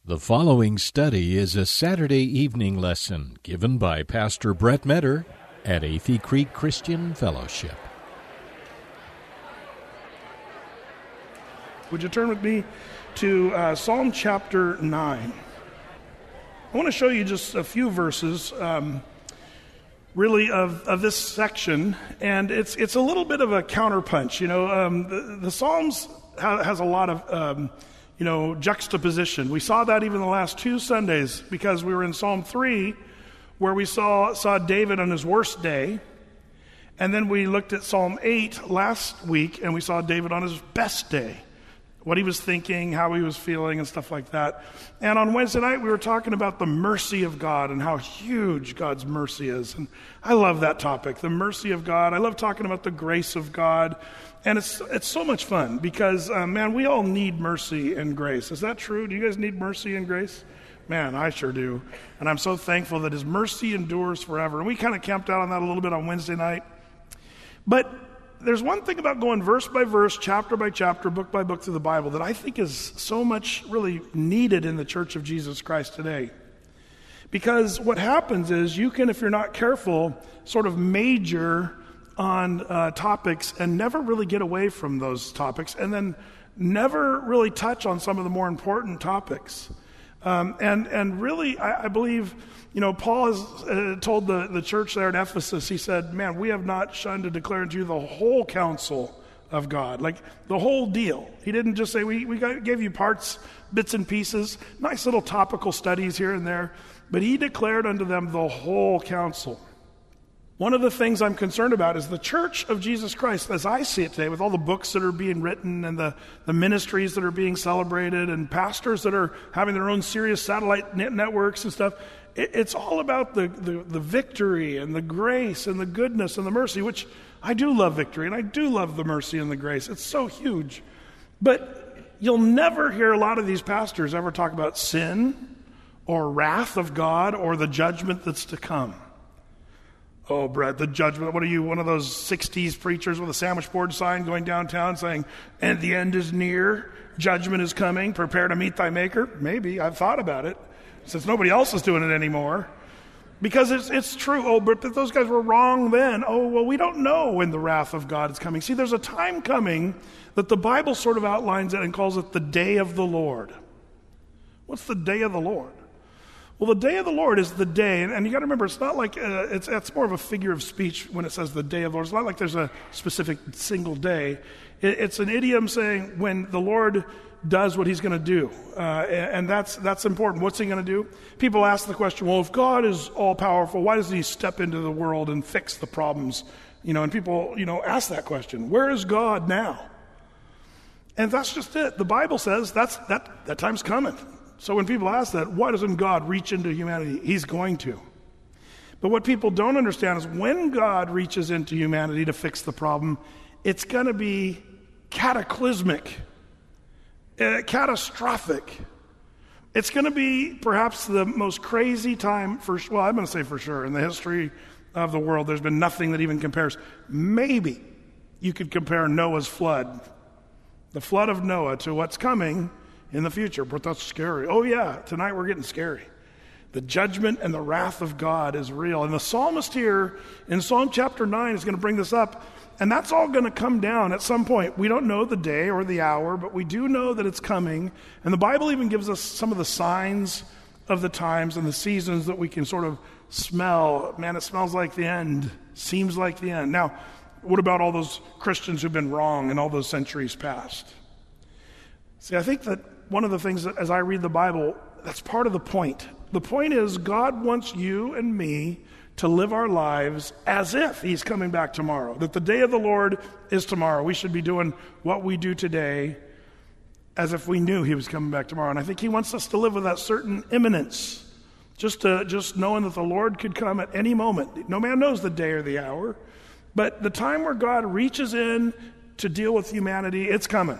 The following study is a Saturday evening lesson given by Pastor Brett Metter at Athey Creek Christian Fellowship. Would you turn with me to Psalm chapter 9? I want to show you just a few verses, really, of this section, and it's a little bit of a counterpunch. You know, the Psalms has a lot of juxtaposition. We saw that even the last two Sundays because we were in Psalm 3 where we saw David on his worst day. And then we looked at Psalm 8 last week and we saw David on his best day. What he was thinking, how he was feeling, and stuff like that. And on Wednesday night we were talking about the mercy of God and how huge God's mercy is. And I love that topic, the mercy of God. I love talking about the grace of God. And it's so much fun because, we all need mercy and grace. Is that true? Do you guys need mercy and grace? Man, I sure do. And I'm so thankful that his mercy endures forever. And we kind of camped out on that a little bit on Wednesday night. But there's one thing about going verse by verse, chapter by chapter, book by book through the Bible that I think is so much really needed in the Church of Jesus Christ today. Because what happens is you can, if you're not careful, sort of major on topics and never really get away from those topics and then never really touch on some of the more important topics. And really, I believe, Paul has told the church there at Ephesus, he said, man, we have not shunned to declare unto you the whole counsel of God, like the whole deal. He didn't just say, we gave you parts, bits and pieces, nice little topical studies here and there, but he declared unto them the whole counsel. One of the things I'm concerned about is the Church of Jesus Christ, as I see it today, with all the books that are being written and the ministries that are being celebrated and pastors that are having their own serious satellite networks and stuff. It's all about the victory and the grace and the goodness and the mercy, which I do love victory and I do love the mercy and the grace. It's so huge. But you'll never hear a lot of these pastors ever talk about sin or wrath of God or the judgment that's to come. Oh, Brett, the judgment. What are you, one of those 60s preachers with a sandwich board sign going downtown saying, and the end is near, judgment is coming, prepare to meet thy maker? Maybe, I've thought about it, since nobody else is doing it anymore. Because it's true. Oh, but those guys were wrong then. Oh, well, we don't know when the wrath of God is coming. See, there's a time coming that the Bible sort of outlines it and calls it the day of the Lord. What's the day of the Lord? Well, the day of the Lord is the day, and you got to remember, it's not like, it's more of a figure of speech when it says the day of the Lord. It's not like there's a specific single day. It's an idiom saying when the Lord does what he's going to do, and that's important. What's he going to do? People ask the question, well, if God is all-powerful, why doesn't he step into the world and fix the problems? And people, ask that question. Where is God now? And that's just it. The Bible says that time's coming. So when people ask that, why doesn't God reach into humanity? He's going to. But what people don't understand is when God reaches into humanity to fix the problem, it's going to be cataclysmic, catastrophic. It's going to be perhaps the most crazy time, I'm going to say for sure, in the history of the world. There's been nothing that even compares. Maybe you could compare Noah's flood, the flood of Noah, to what's coming in the future, but that's scary. Oh yeah, tonight we're getting scary. The judgment and the wrath of God is real. And the psalmist here in Psalm chapter 9 is going to bring this up, and that's all going to come down at some point. We don't know the day or the hour, but we do know that it's coming. And the Bible even gives us some of the signs of the times and the seasons that we can sort of smell. Man, it smells like the end. Seems like the end. Now, what about all those Christians who've been wrong in all those centuries past? See, I think that one of the things that as I read the Bible, that's part of the point. The point is God wants you and me to live our lives as if he's coming back tomorrow, that the day of the Lord is tomorrow. We should be doing what we do today as if we knew he was coming back tomorrow. And I think he wants us to live with that certain imminence, just knowing that the Lord could come at any moment. No man knows the day or the hour, but the time where God reaches in to deal with humanity, it's coming.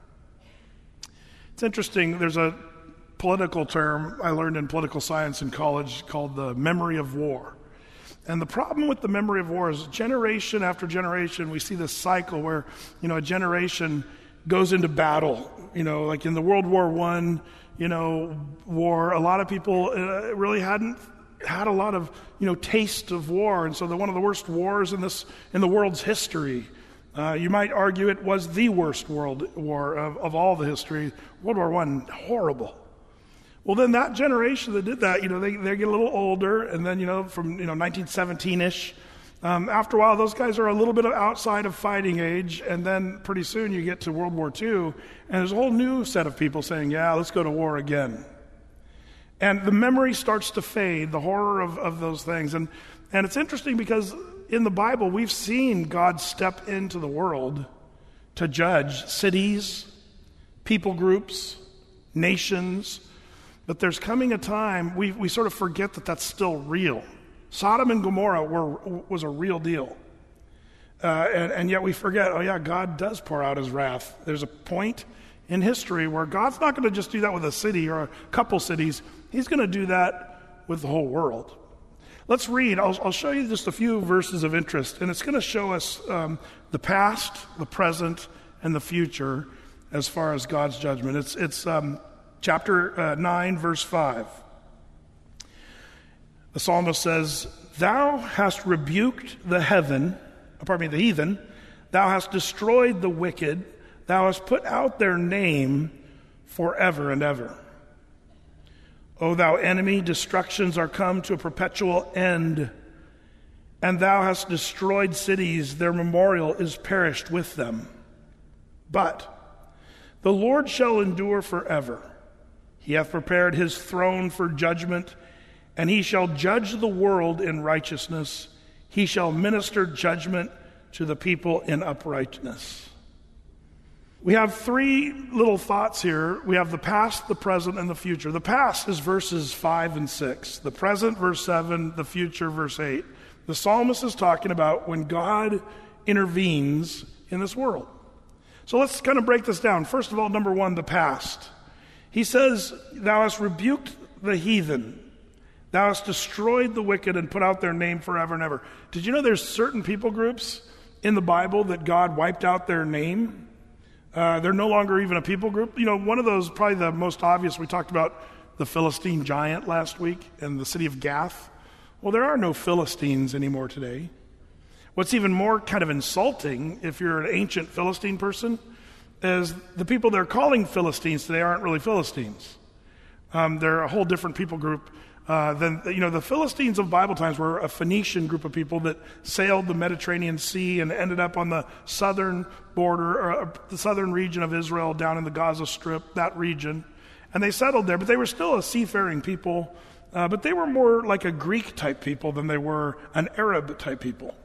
It's interesting, there's a political term I learned in political science in college called the memory of war. And the problem with the memory of war is generation after generation, we see this cycle where, a generation goes into battle. Like in the World War I, war. A lot of people really hadn't had a lot of, taste of war, and so one of the worst wars in the world's history. You might argue it was the worst world war of all the history. World War I, horrible. Well, then that generation that did that, they get a little older, and then, from 1917-ish, after a while, those guys are a little bit outside of fighting age, and then pretty soon you get to World War II, and there's a whole new set of people saying, yeah, let's go to war again. And the memory starts to fade, the horror of those things. And it's interesting because in the Bible, we've seen God step into the world to judge cities, people groups, nations. But there's coming a time, we sort of forget that that's still real. Sodom and Gomorrah was a real deal. And yet we forget, God does pour out his wrath. There's a point in history where God's not going to just do that with a city or a couple cities. He's going to do that with the whole world. Let's read. I'll show you just a few verses of interest, and it's going to show us the past, the present, and the future as far as God's judgment. It's chapter 9, verse 5. The psalmist says, "Thou hast rebuked the heathen. Thou hast destroyed the wicked. Thou hast put out their name forever and ever. O thou enemy, destructions are come to a perpetual end. And thou hast destroyed cities, their memorial is perished with them. But the Lord shall endure forever. He hath prepared his throne for judgment, and he shall judge the world in righteousness. He shall minister judgment to the people in uprightness." We have three little thoughts here. We have the past, the present, and the future. The past is verses 5 and 6. The present, verse 7. The future, verse 8. The psalmist is talking about when God intervenes in this world. So let's kind of break this down. First of all, number one, the past. He says, "Thou hast rebuked the heathen. Thou hast destroyed the wicked and put out their name forever and ever." Did you know there's certain people groups in the Bible that God wiped out their name? They're no longer even a people group. One of those, probably the most obvious, we talked about the Philistine giant last week in the city of Gath. Well, there are no Philistines anymore today. What's even more kind of insulting, if you're an ancient Philistine person, is the people they're calling Philistines today aren't really Philistines. They're a whole different people group. The Philistines of Bible times were a Phoenician group of people that sailed the Mediterranean Sea and ended up on the southern border, or the southern region of Israel, down in the Gaza Strip, that region. And they settled there, but they were still a seafaring people, but they were more like a Greek-type people than they were an Arab-type people.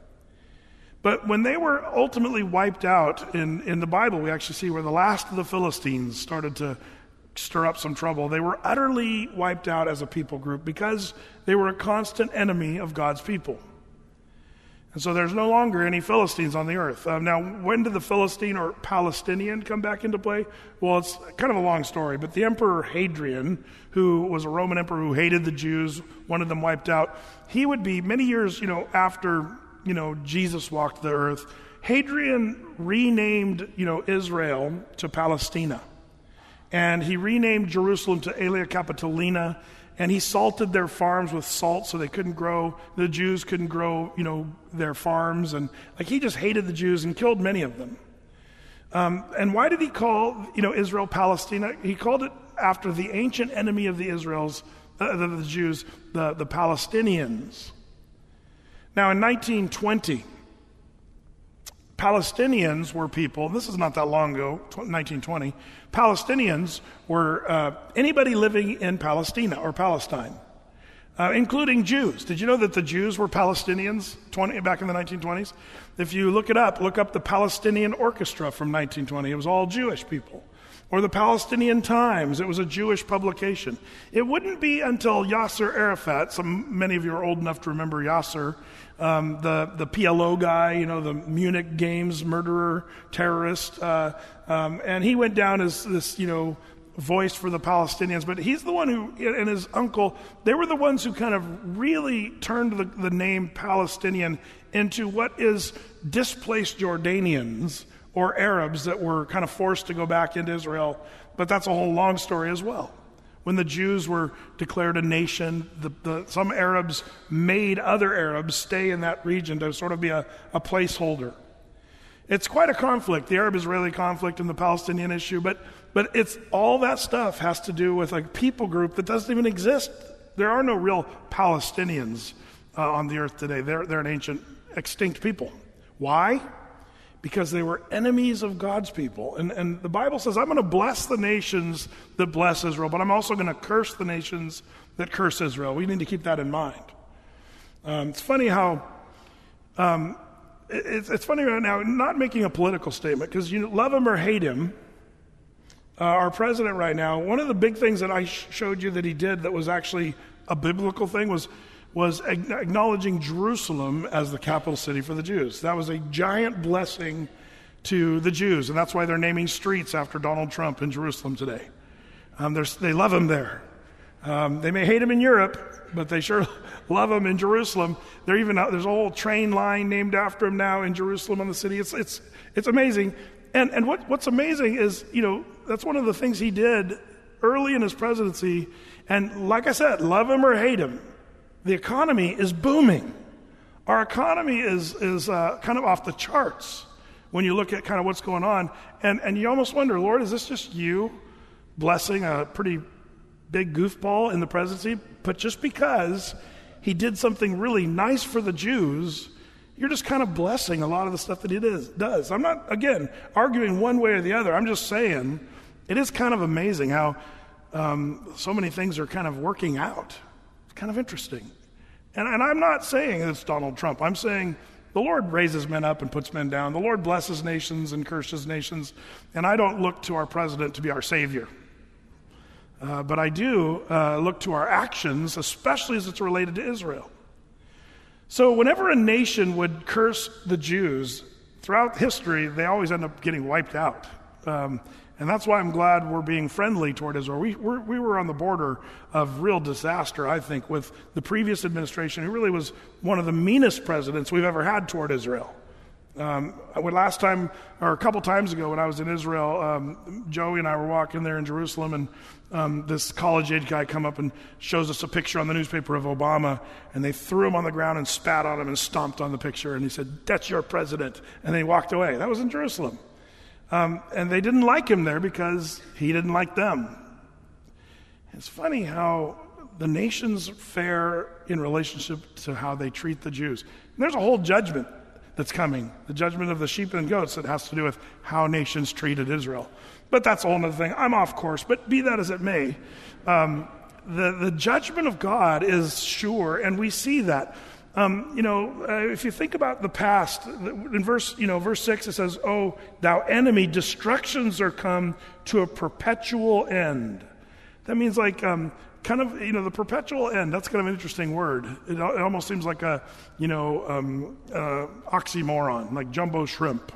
But when they were ultimately wiped out, in the Bible, we actually see where the last of the Philistines started to stir up some trouble. They were utterly wiped out as a people group because they were a constant enemy of God's people. And so there's no longer any Philistines on the earth. Now, when did the Philistine or Palestinian come back into play? Well, it's kind of a long story, but the Emperor Hadrian, who was a Roman emperor who hated the Jews, wanted them wiped out, he would be many years, after, Jesus walked the earth, Hadrian renamed, Israel to Palestina. And he renamed Jerusalem to Aelia Capitolina, and he salted their farms with salt so the Jews couldn't grow, their farms. And he just hated the Jews and killed many of them. And why did he call, Israel Palestina? He called it after the ancient enemy of the Jews, the Palestinians. Now in 1920, Palestinians were people, this is not that long ago, 1920, Palestinians were anybody living in Palestina or Palestine, including Jews. Did you know that the Jews were Palestinians back in the 1920s? If you look up the Palestinian Orchestra from 1920. It was all Jewish people. Or the Palestinian Times. It was a Jewish publication. It wouldn't be until Yasser Arafat, many of you are old enough to remember Yasser, the PLO guy, the Munich Games murderer, terrorist, and he went down as this, voice for the Palestinians, but he's the one who, and his uncle, they were the ones who kind of really turned the name Palestinian into what is displaced Jordanians or Arabs that were kind of forced to go back into Israel, but that's a whole long story as well. When the Jews were declared a nation, some Arabs made other Arabs stay in that region to sort of be a placeholder. It's quite a conflict, the Arab-Israeli conflict and the Palestinian issue, but it's all that stuff has to do with a people group that doesn't even exist. There are no real Palestinians on the earth today. They're an ancient, extinct people. Why? Because they were enemies of God's people. And the Bible says, I'm going to bless the nations that bless Israel, but I'm also going to curse the nations that curse Israel. We need to keep that in mind. It's funny how, it's funny right now, not making a political statement, because you love him or hate him, our president right now, one of the big things that I showed you that he did that was actually a biblical thing was acknowledging Jerusalem as the capital city for the Jews. That was a giant blessing to the Jews, and that's why they're naming streets after Donald Trump in Jerusalem today. They love him there. They may hate him in Europe, but they sure love him in Jerusalem. There's a whole train line named after him now in Jerusalem on the city. It's amazing. And what's amazing is, that's one of the things he did early in his presidency. And like I said, love him or hate him, the economy is booming. Our economy is kind of off the charts when you look at kind of what's going on. And you almost wonder, Lord, is this just you blessing a pretty big goofball in the presidency? But just because he did something really nice for the Jews, you're just kind of blessing a lot of the stuff that he does. I'm not, again, arguing one way or the other. I'm just saying it is kind of amazing how so many things are kind of working out. It's kind of interesting. And I'm not saying it's Donald Trump. I'm saying the Lord raises men up and puts men down. The Lord blesses nations and curses nations. And I don't look to our president to be our savior. But I do look to our actions, especially as it's related to Israel. So whenever a nation would curse the Jews, throughout history, they always end up getting wiped out. And that's why I'm glad we're being friendly toward Israel. We were on the border of real disaster, I think, with the previous administration, who really was one of the meanest presidents we've ever had toward Israel. Last time, or a couple times ago when I was in Israel, Joey and I were walking there in Jerusalem, and this college-age guy come up and shows us a picture on the newspaper of Obama, and they threw him on the ground and spat on him and stomped on the picture, and he said, "That's your president," and then he walked away. That was in Jerusalem. And they didn't like him there because he didn't like them. It's funny how the nations fare in relationship to how they treat the Jews. And there's a whole judgment that's coming, the judgment of the sheep and goats, that has to do with how nations treated Israel. But that's a whole other thing. I'm off course, but be that as it may, the judgment of God is sure, and we see that. If you think about the past, in verse 6 it says, "Oh, thou enemy, destructions are come to a perpetual end." That means like the perpetual end. That's kind of an interesting word. It almost seems like a oxymoron, like jumbo shrimp,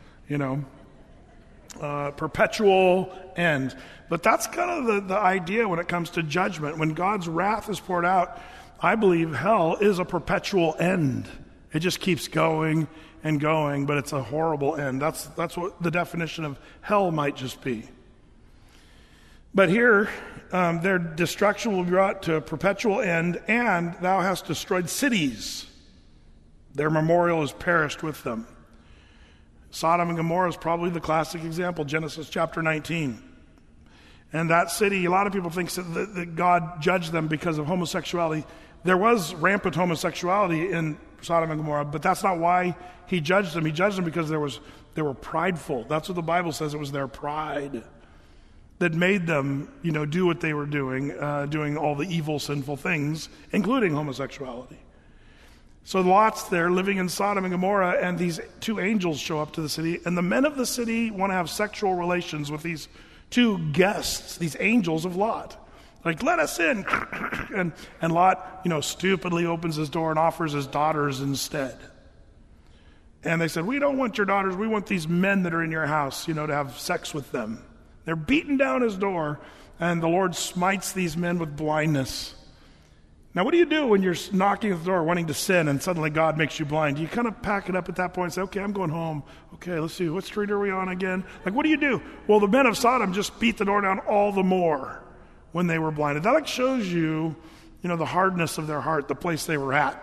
perpetual end. But that's kind of the idea when it comes to judgment. When God's wrath is poured out, I believe hell is a perpetual end. It just keeps going and going, but it's a horrible end. That's what the definition of hell might just be. But here, their destruction will be brought to a perpetual end, and thou hast destroyed cities. Their memorial is perished with them. Sodom and Gomorrah is probably the classic example, Genesis chapter 19. And that city, a lot of people think that God judged them because of homosexuality. There was rampant homosexuality in Sodom and Gomorrah, but that's not why he judged them. He judged them because they were prideful. That's what the Bible says. It was their pride that made them, do what they were doing all the evil, sinful things, including homosexuality. So Lot's there living in Sodom and Gomorrah, and these two angels show up to the city, and the men of the city want to have sexual relations with these two guests, these angels of Lot. Like, let us in. and Lot, stupidly opens his door and offers his daughters instead. And they said, "We don't want your daughters. We want these men that are in your house, to have sex with them." They're beating down his door, and the Lord smites these men with blindness. Now, what do you do when you're knocking at the door wanting to sin and suddenly God makes you blind? Do you kind of pack it up at that point and say, "Okay, I'm going home. Okay, let's see, what street are we on again?" Like, what do you do? Well, the men of Sodom just beat the door down all the more when they were blinded. That like shows you, the hardness of their heart, the place they were at.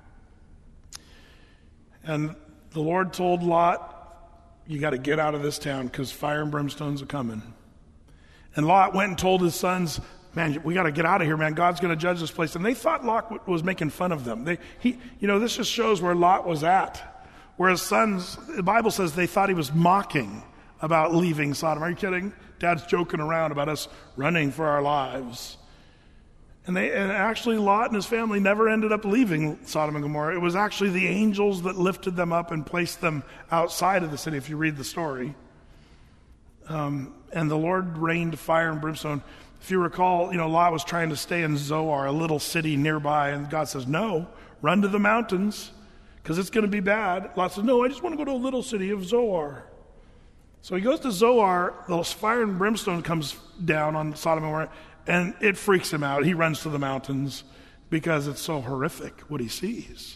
And the Lord told Lot, you got to get out of this town because fire and brimstone's are coming. And Lot went and told his sons, man, we got to get out of here, man. God's going to judge this place. And they thought Lot was making fun of them. This just shows where Lot was at. Where his sons, the Bible says they thought he was mocking about leaving Sodom. Are you kidding? Dad's joking around about us running for our lives. And actually Lot and his family never ended up leaving Sodom and Gomorrah. It was actually the angels that lifted them up and placed them outside of the city, if you read the story. And the Lord rained fire and brimstone. If you recall, Lot was trying to stay in Zoar, a little city nearby, and God says, no, run to the mountains, because it's going to be bad. Lot says, no, I just want to go to a little city of Zoar. So he goes to Zoar, the fire and brimstone comes down on Sodom and Gomorrah, and it freaks him out. He runs to the mountains because it's so horrific what he sees.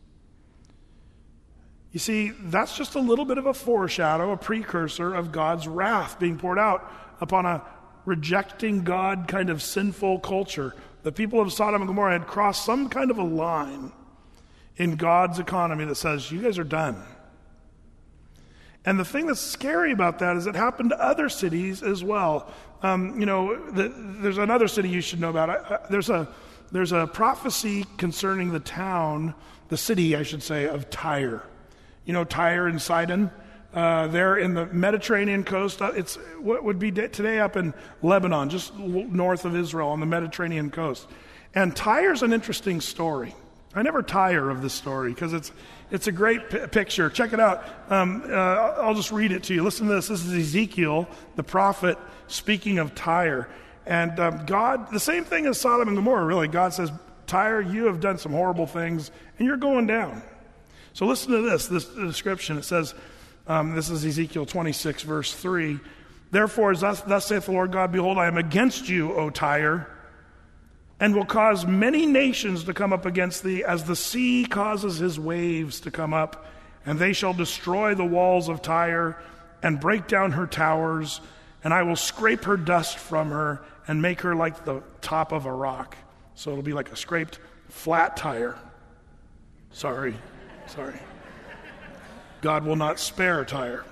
You see, that's just a little bit of a foreshadow, a precursor of God's wrath being poured out upon a rejecting God kind of sinful culture. The people of Sodom and Gomorrah had crossed some kind of a line in God's economy that says, you guys are done. And the thing that's scary about that is it happened to other cities as well. There's another city you should know about. There's a prophecy concerning the city, I should say, of Tyre. Tyre and Sidon. They're in the Mediterranean coast. It's what would be today up in Lebanon, just north of Israel on the Mediterranean coast. And Tyre's an interesting story. I never tire of this story because it's a great picture. Check it out. I'll just read it to you. Listen to this. This is Ezekiel, the prophet, speaking of Tyre. And God, the same thing as Sodom and Gomorrah, really. God says, Tyre, you have done some horrible things, and you're going down. So listen to this description. It says, this is Ezekiel 26, verse 3. Therefore, thus saith the Lord God, behold, I am against you, O Tyre, and will cause many nations to come up against thee, as the sea causes his waves to come up, and they shall destroy the walls of Tyre, and break down her towers, and I will scrape her dust from her, and make her like the top of a rock. So it'll be like a scraped, flat tire. Sorry. God will not spare Tyre.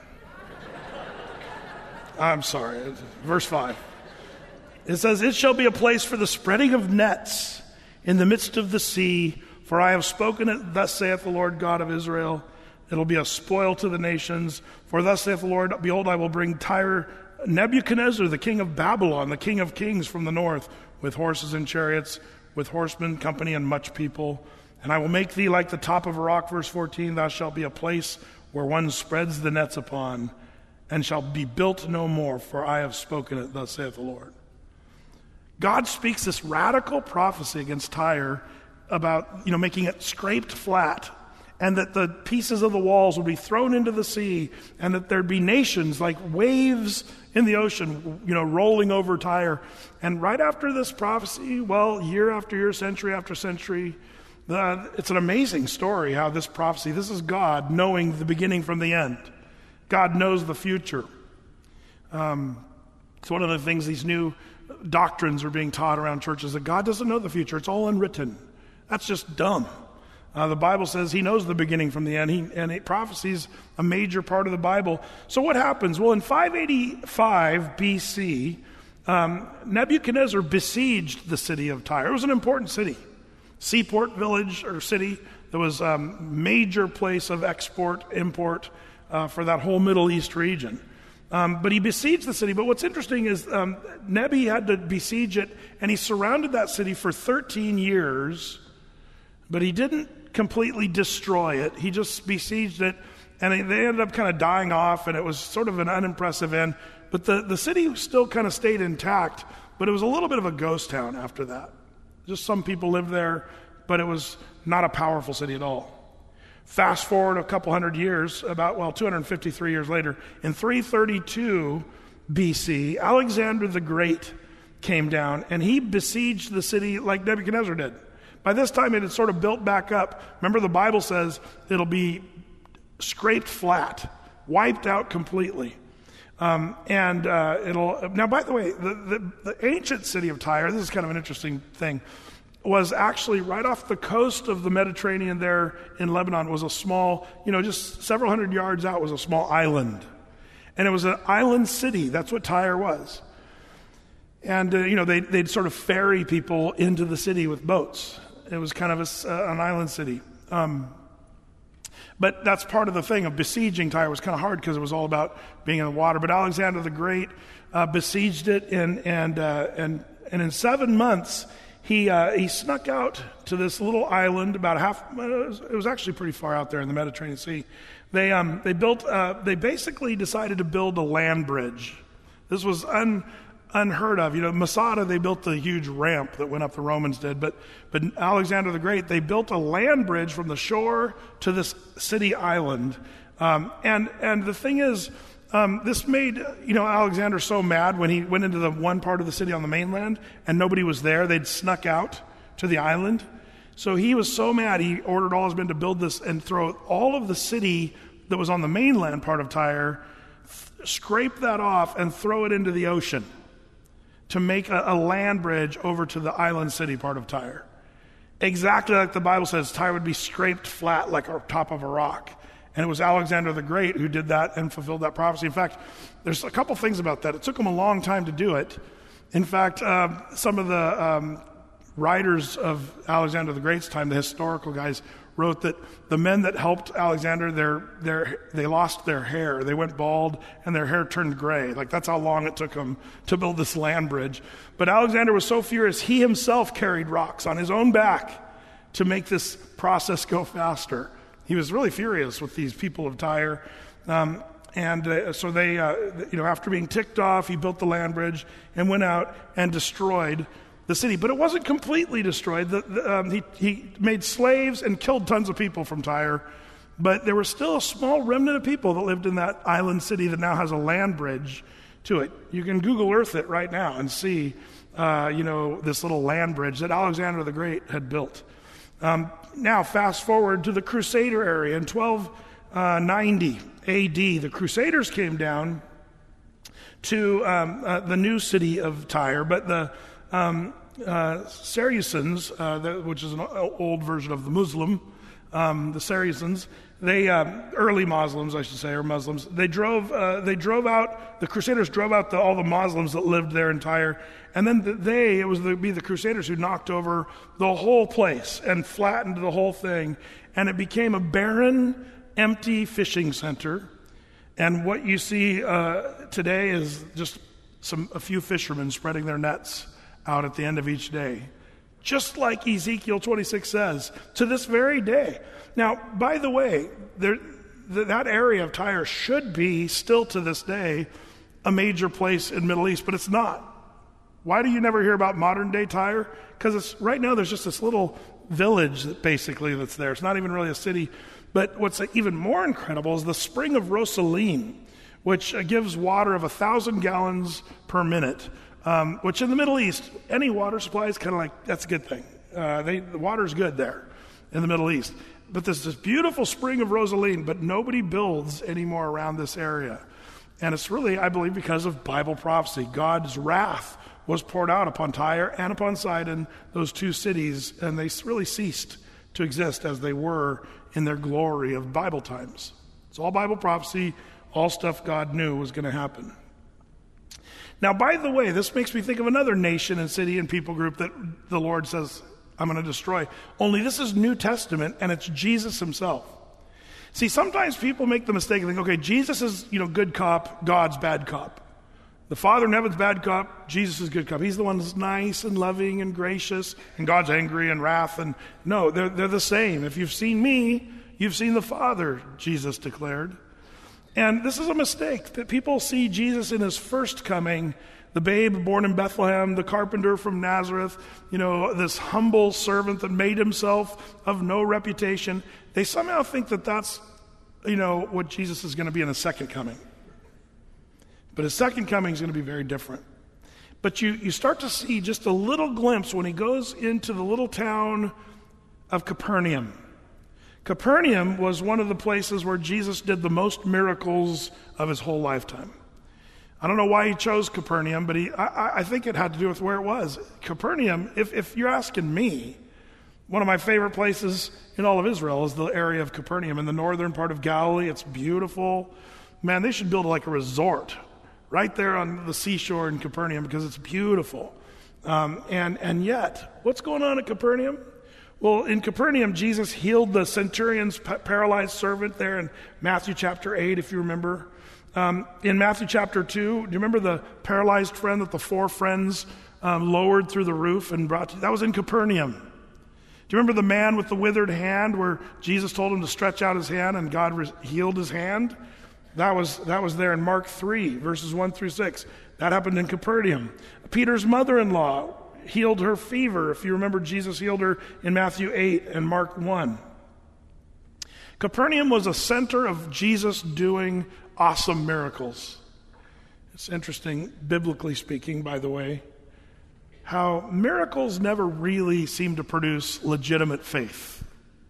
I'm sorry. Verse 5. It says, it shall be a place for the spreading of nets in the midst of the sea, for I have spoken it, thus saith the Lord God of Israel. It'll be a spoil to the nations, for thus saith the Lord, behold, I will bring Tyre, Nebuchadnezzar, the king of Babylon, the king of kings from the north, with horses and chariots, with horsemen, company, and much people. And I will make thee like the top of a rock, verse 14, thou shalt be a place where one spreads the nets upon, and shall be built no more, for I have spoken it, thus saith the Lord. God speaks this radical prophecy against Tyre about, making it scraped flat, and that the pieces of the walls would be thrown into the sea, and that there'd be nations like waves in the ocean, rolling over Tyre. And right after this prophecy, year after year, century after century, it's an amazing story how this prophecy, this is God knowing the beginning from the end. God knows the future. It's one of the things these new doctrines are being taught around churches, that God doesn't know the future. It's all unwritten. That's just dumb. The Bible says he knows the beginning from the end, and prophecy's a major part of the Bible. So what happens? Well, in 585 BC, Nebuchadnezzar besieged the city of Tyre. It was an important city. Seaport village or city that was a major place of export, import for that whole Middle East region. But he besieged the city. But what's interesting is Nebi had to besiege it, and he surrounded that city for 13 years, but he didn't completely destroy it. He just besieged it, and they ended up kind of dying off, and it was sort of an unimpressive end. But the city still kind of stayed intact, but it was a little bit of a ghost town after that. Just some people lived there, but it was not a powerful city at all. Fast forward a couple hundred years, 253 years later, in 332 BC, Alexander the Great came down, and he besieged the city like Nebuchadnezzar did. By this time, it had sort of built back up. Remember, the Bible says it'll be scraped flat, wiped out completely. Now, by the way, the ancient city of Tyre, this is kind of an interesting thing, was actually right off the coast of the Mediterranean there in Lebanon. Was a small, just several hundred yards out was a small island. And it was an island city. That's what Tyre was. And, they'd sort of ferry people into the city with boats. It was kind of an island city. But that's part of the thing of besieging Tyre. It was kind of hard because it was all about being in the water. But Alexander the Great besieged it, and in 7 months, he snuck out to this little island about it was actually pretty far out there in the Mediterranean Sea. They basically decided to build a land bridge. This was unheard of. Masada, they built the huge ramp that went up, the Romans did, but Alexander the Great, they built a land bridge from the shore to this city island. And the thing is, this made, Alexander so mad when he went into the one part of the city on the mainland and nobody was there. They'd snuck out to the island. So he was so mad, he ordered all his men to build this and throw all of the city that was on the mainland part of Tyre, scrape that off and throw it into the ocean to make a land bridge over to the island city part of Tyre. Exactly like the Bible says, Tyre would be scraped flat like a top of a rock. And it was Alexander the Great who did that and fulfilled that prophecy. In fact, there's a couple things about that. It took him a long time to do it. In fact, some of the writers of Alexander the Great's time, the historical guys, wrote that the men that helped Alexander, they lost their hair. They went bald and their hair turned gray. Like, that's how long it took them to build this land bridge. But Alexander was so furious, he himself carried rocks on his own back to make this process go faster. He was really furious with these people of Tyre. So they, after being ticked off, he built the land bridge and went out and destroyed the city. But it wasn't completely destroyed. He made slaves and killed tons of people from Tyre. But there was still a small remnant of people that lived in that island city that now has a land bridge to it. You can Google Earth it right now and see, this little land bridge that Alexander the Great had built. Now, fast forward to the Crusader area. In 1290 AD, the Crusaders came down to the new city of Tyre, but the Saracens, which is an old version of the Muslim, the Saracens, early Muslims, I should say, or Muslims, the Crusaders drove out all the Muslims that lived there in Tyre, and then it would be the Crusaders who knocked over the whole place and flattened the whole thing, and it became a barren, empty fishing center. And what you see today is just a few fishermen spreading their nets out at the end of each day. Just like Ezekiel 26 says, to this very day. Now, by the way, that area of Tyre should be, still to this day, a major place in the Middle East, but it's not. Why do you never hear about modern-day Tyre? Because right now there's just this little village that's there. It's not even really a city. But what's even more incredible is the spring of Rosaline, which gives water of 1,000 gallons per minute, which in the Middle East, any water supply is kind of like, that's a good thing. The water's good there in the Middle East. But there's this beautiful spring of Rosaline, but nobody builds anymore around this area. And it's really, I believe, because of Bible prophecy. God's wrath was poured out upon Tyre and upon Sidon, those two cities, and they really ceased to exist as they were in their glory of Bible times. It's all Bible prophecy, all stuff God knew was going to happen. Now, by the way, this makes me think of another nation and city and people group that the Lord says, I'm going to destroy. Only this is New Testament, and it's Jesus himself. See, sometimes people make the mistake of thinking, okay, Jesus is, good cop, God's bad cop. The Father in heaven's bad cop, Jesus is good cop. He's the one that's nice and loving and gracious, and God's angry and wrath. And no, they're the same. If you've seen me, you've seen the Father, Jesus declared. And this is a mistake, that people see Jesus in his first coming, the babe born in Bethlehem, the carpenter from Nazareth, this humble servant that made himself of no reputation. They somehow think that that's, what Jesus is going to be in his second coming. But his second coming is going to be very different. But you start to see just a little glimpse when he goes into the little town of Capernaum. Capernaum was one of the places where Jesus did the most miracles of his whole lifetime. I don't know why he chose Capernaum, but I think it had to do with where it was. Capernaum, if you're asking me, one of my favorite places in all of Israel is the area of Capernaum in the northern part of Galilee. It's beautiful. Man, they should build like a resort right there on the seashore in Capernaum because it's beautiful. And yet, what's going on at Capernaum? Well, in Capernaum, Jesus healed the centurion's paralyzed servant there in Matthew chapter 8, if you remember. In Matthew chapter 2, do you remember the paralyzed friend that the 4 friends lowered through the roof and brought to? That was in Capernaum. Do you remember the man with the withered hand where Jesus told him to stretch out his hand and God healed his hand? That was there in Mark 3, verses 1 through 6. That happened in Capernaum. Peter's mother-in-law healed her fever. If you remember, Jesus healed her in Matthew 8 and Mark 1. Capernaum was a center of Jesus doing awesome miracles. It's interesting, biblically speaking, by the way, how miracles never really seem to produce legitimate faith.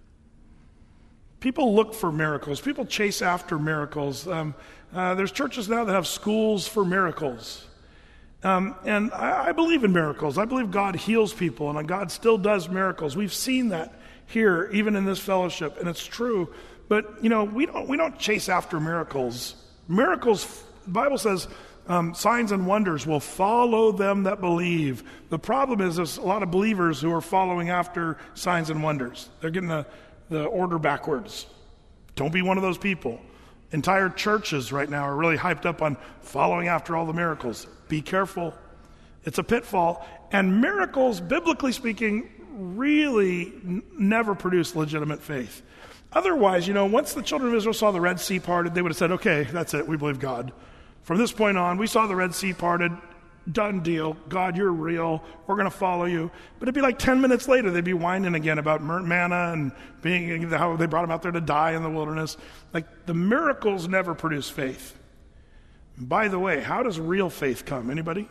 People look for miracles. People chase after miracles. There's churches now that have schools for miracles. And I believe in miracles. I believe God heals people, and God still does miracles. We've seen that here, even in this fellowship, and it's true. But, we don't chase after miracles. Miracles, the Bible says, signs and wonders will follow them that believe. The problem is there's a lot of believers who are following after signs and wonders. They're getting the order backwards. Don't be one of those people. Entire churches right now are really hyped up on following after all the miracles. Be careful. It's a pitfall. And miracles, biblically speaking, really never produce legitimate faith. Otherwise, once the children of Israel saw the Red Sea parted, they would have said, okay, that's it, we believe God. From this point on, we saw the Red Sea parted, done deal. God, you're real. We're going to follow you. But it'd be like 10 minutes later, they'd be whining again about manna and how they brought them out there to die in the wilderness. Like, the miracles never produce faith. By the way, how does real faith come? Anybody?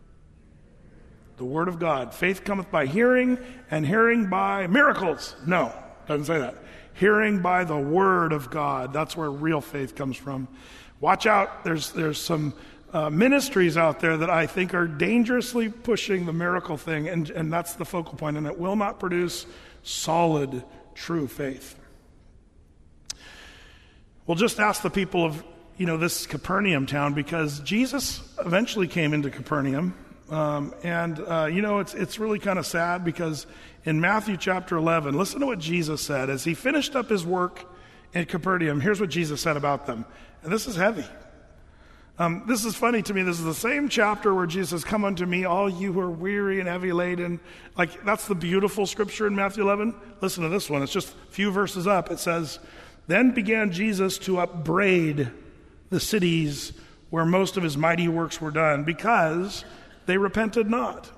The Word of God. Faith cometh by hearing, and hearing by miracles. No, doesn't say that. Hearing by the Word of God. That's where real faith comes from. Watch out. There's some ministries out there that I think are dangerously pushing the miracle thing, and that's the focal point, and it will not produce solid, true faith. We'll just ask the people of this Capernaum town, because Jesus eventually came into Capernaum, it's really kind of sad, because in Matthew chapter 11, listen to what Jesus said as he finished up his work in Capernaum. Here's what Jesus said about them, and this is heavy. This is funny to me. This is the same chapter where Jesus says, "Come unto me, all you who are weary and heavy laden." Like, that's the beautiful scripture in Matthew 11. Listen to this one. It's just a few verses up. It says, "Then began Jesus to upbraid the cities where most of his mighty works were done, because they repented not.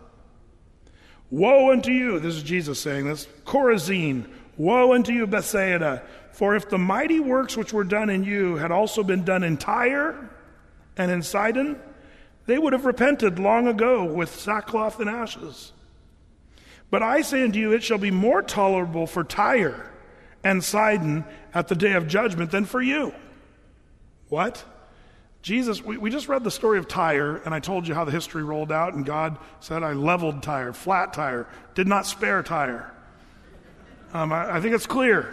Woe unto you," this is Jesus saying this, "Chorazin, woe unto you, Bethsaida, for if the mighty works which were done in you had also been done in Tyre and in Sidon, they would have repented long ago with sackcloth and ashes. But I say unto you, it shall be more tolerable for Tyre and Sidon at the day of judgment than for you." What? Jesus, we just read the story of Tyre, and I told you how the history rolled out, and God said, "I leveled Tyre, flat Tyre, did not spare Tyre." I think it's clear.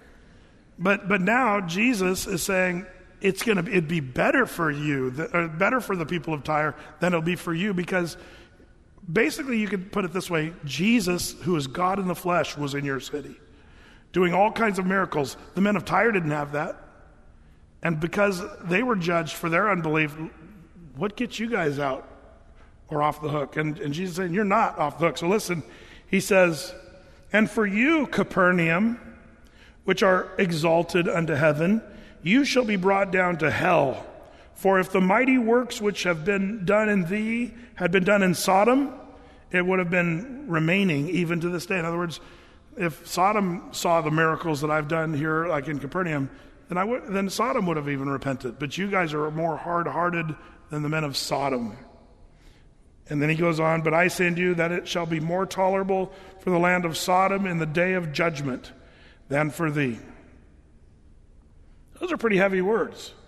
But now Jesus is saying it'd be better for you, better for the people of Tyre than it'll be for you, because basically you could put it this way: Jesus, who is God in the flesh, was in your city, doing all kinds of miracles. The men of Tyre didn't have that. And because they were judged for their unbelief, what gets you guys out or off the hook? And Jesus is saying, you're not off the hook. So listen, he says, "And for you, Capernaum, which are exalted unto heaven, you shall be brought down to hell. For if the mighty works which have been done in thee had been done in Sodom, it would have been remaining even to this day." In other words, if Sodom saw the miracles that I've done here, like in Capernaum, then Sodom would have even repented. But you guys are more hard-hearted than the men of Sodom. And then he goes on, "But I say unto you that it shall be more tolerable for the land of Sodom in the day of judgment than for thee." Those are pretty heavy words.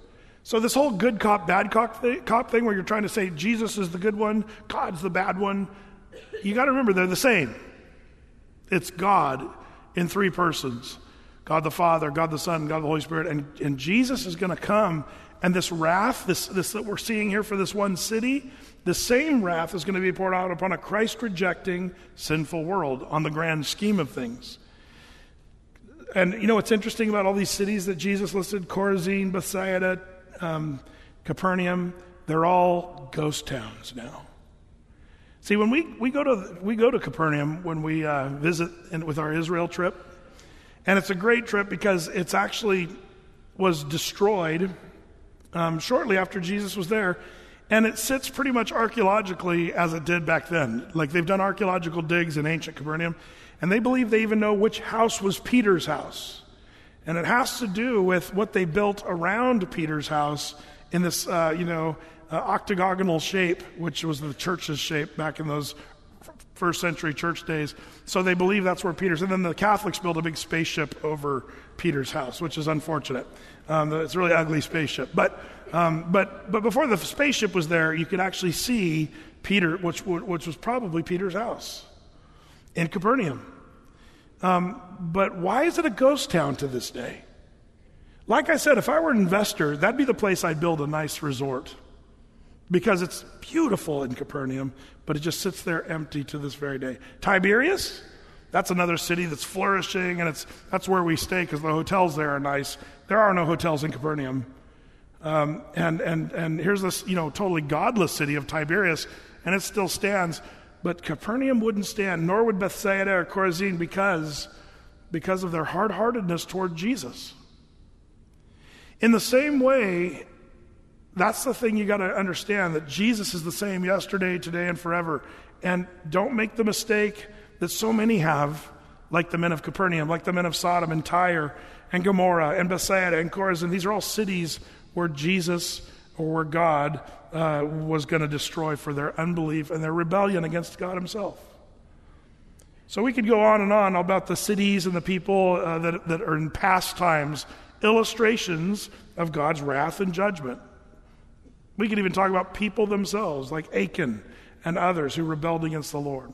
So this whole good cop, bad cop thing where you're trying to say Jesus is the good one, God's the bad one, you got to remember they're the same. It's God in three persons. God the Father, God the Son, God the Holy Spirit. And Jesus is going to come, and this wrath, this that we're seeing here for this one city, the same wrath is going to be poured out upon a Christ-rejecting, sinful world on the grand scheme of things. And you know what's interesting about all these cities that Jesus listed, Chorazin, Bethsaida, Capernaum, they're all ghost towns now. See, when we go to Capernaum when we visit with our Israel trip, and it's a great trip because it's actually was destroyed shortly after Jesus was there, and it sits pretty much archaeologically as it did back then. Like they've done archaeological digs in ancient Capernaum, and they believe they even know which house was Peter's house. And it has to do with what they built around Peter's house in this, octagonal shape, which was the church's shape back in those first century church days. So they believe that's where Peter's. And then the Catholics built a big spaceship over Peter's house, which is unfortunate. It's a really ugly spaceship. But before the spaceship was there, you could actually see Peter, which was probably Peter's house in Capernaum. But why is it a ghost town to this day? Like I said, if I were an investor, that'd be the place I'd build a nice resort. Because it's beautiful in Capernaum, but it just sits there empty to this very day. Tiberias, that's another city that's flourishing, and that's where we stay because the hotels there are nice. There are no hotels in Capernaum. And here's this, totally godless city of Tiberias, and it still stands. But Capernaum wouldn't stand, nor would Bethsaida or Chorazin because of their hard-heartedness toward Jesus. In the same way, that's the thing you got to understand, that Jesus is the same yesterday, today, and forever. And don't make the mistake that so many have, like the men of Capernaum, like the men of Sodom and Tyre and Gomorrah and Bethsaida and Chorazin. These are all cities where Jesus or where God was going to destroy for their unbelief and their rebellion against God himself. So we could go on and on about the cities and the people that are in past times, illustrations of God's wrath and judgment. We could even talk about people themselves, like Achan and others who rebelled against the Lord.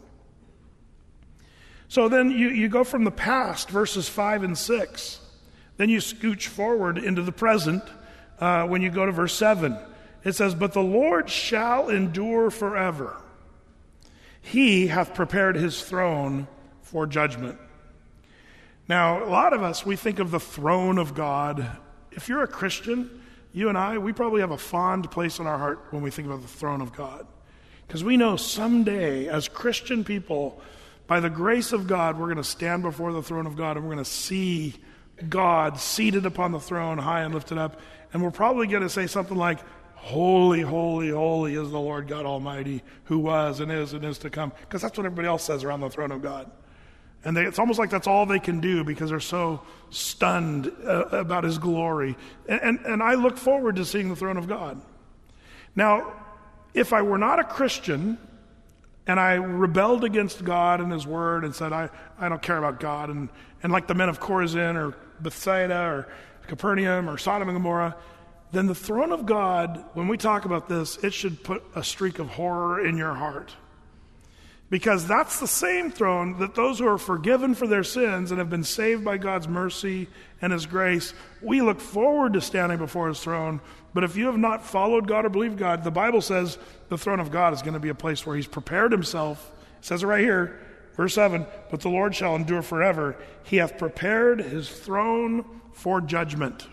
So then you go from the past, verses 5 and 6. Then you scooch forward into the present when you go to verse 7. It says, "But the Lord shall endure forever. He hath prepared his throne for judgment." Now, a lot of us, we think of the throne of God. If you're a Christian, you and I, we probably have a fond place in our heart when we think about the throne of God. Because we know someday, as Christian people, by the grace of God, we're going to stand before the throne of God and we're going to see God seated upon the throne, high and lifted up. And we're probably going to say something like, "Holy, holy, holy is the Lord God Almighty, who was and is to come." Because that's what everybody else says around the throne of God. And it's almost like that's all they can do because they're so stunned about his glory. And I look forward to seeing the throne of God. Now, if I were not a Christian and I rebelled against God and his word and said, I don't care about God, and like the men of Chorazin or Bethsaida or Capernaum or Sodom and Gomorrah, then the throne of God, when we talk about this, it should put a streak of horror in your heart. Because that's the same throne that those who are forgiven for their sins and have been saved by God's mercy and his grace, we look forward to standing before his throne. But if you have not followed God or believed God, the Bible says the throne of God is going to be a place where he's prepared himself. It says it right here, verse 7, "But the Lord shall endure forever. He hath prepared his throne for judgment."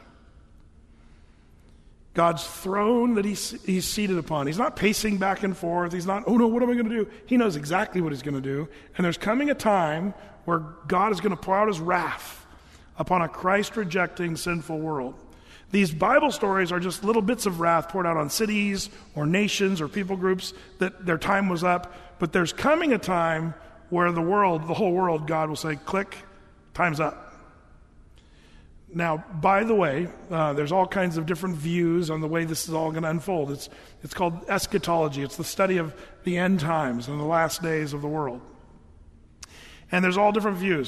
God's throne that he's seated upon. He's not pacing back and forth. He's not, "Oh no, what am I going to do?" He knows exactly what he's going to do. And there's coming a time where God is going to pour out his wrath upon a Christ-rejecting, sinful world. These Bible stories are just little bits of wrath poured out on cities or nations or people groups that their time was up. But there's coming a time where the whole world, God will say, "Click, time's up." Now, by the way, there's all kinds of different views on the way this is all going to unfold. It's called eschatology. It's the study of the end times and the last days of the world. And there's all different views.